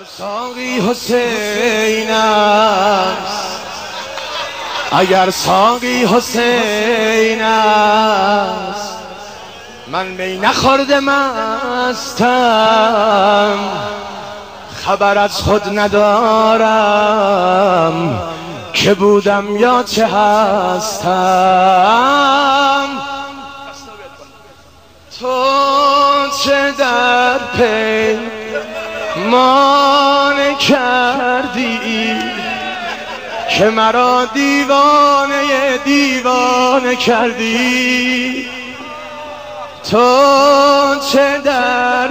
ساقی حسین است، اگر ساقی حسین است، من می نخورده مستم، خبر از خود ندارم که بودم یا چه هستم. تو چه در پیمان کردی که مرا دیوانه کردی؟ تو چه در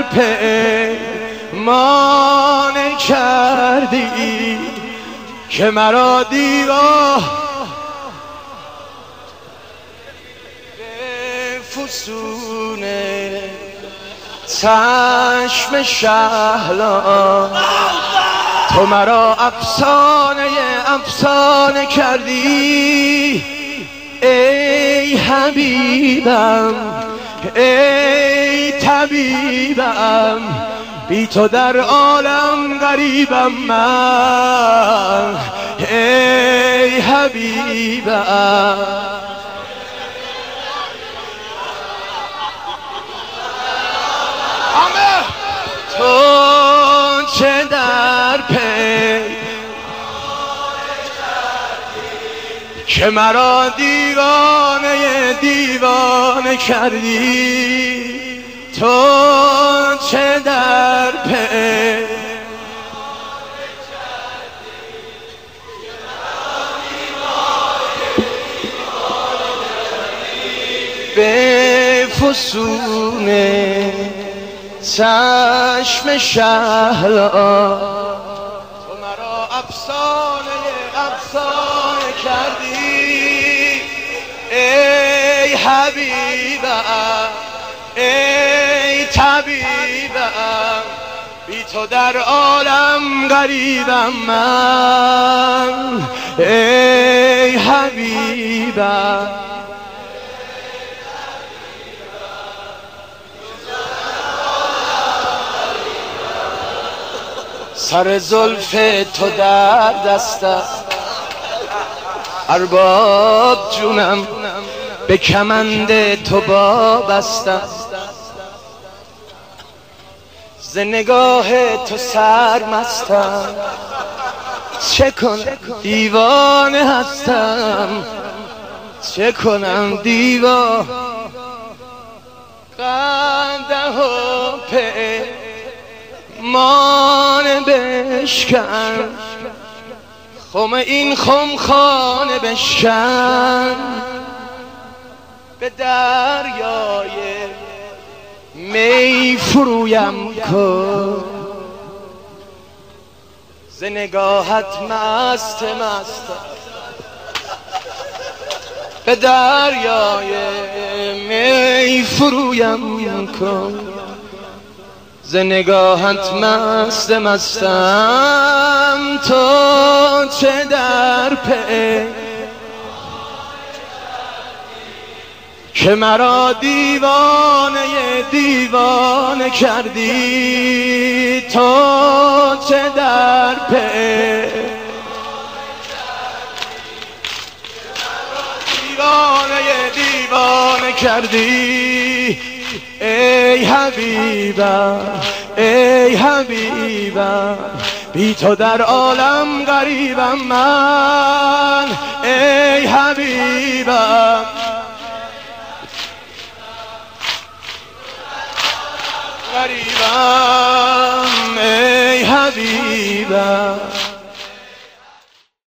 پیمان کردی که مرا به فسون چشم شهلا تو مرا افسانه کردی؟ ای حبیبم ای طبیبم، بی تو در عالم غریبم من. ای حبیبم تو چه در که مرا دیوانه کردی؟ تو چه در به فسون چشم شهلا تو مرا افسانه کردی؟ ای حبیبم ای طبیبم، بی تو در عالم غریبم من. ای حبیبم سر زلف تو در دست است، ارباب جونم به کمند تو وابسته است. ز نگاه تو سرمستم، چه کنم دیوانه هستم، چه کنم قنده و پیمان بشکن، خم این خمخانه بشکن، به دریای می فرویم کن. ز نگاهت مست به دریای می فرویم کن. ز نگاهت مستم تو چه در که مرا دیوانه کردی؟ تو چه در دیوانه کردی؟ ای حبیبم ای حبیبم، بی تو در عالم غریبم من. ای حبیبم غریبم ای حبیبم.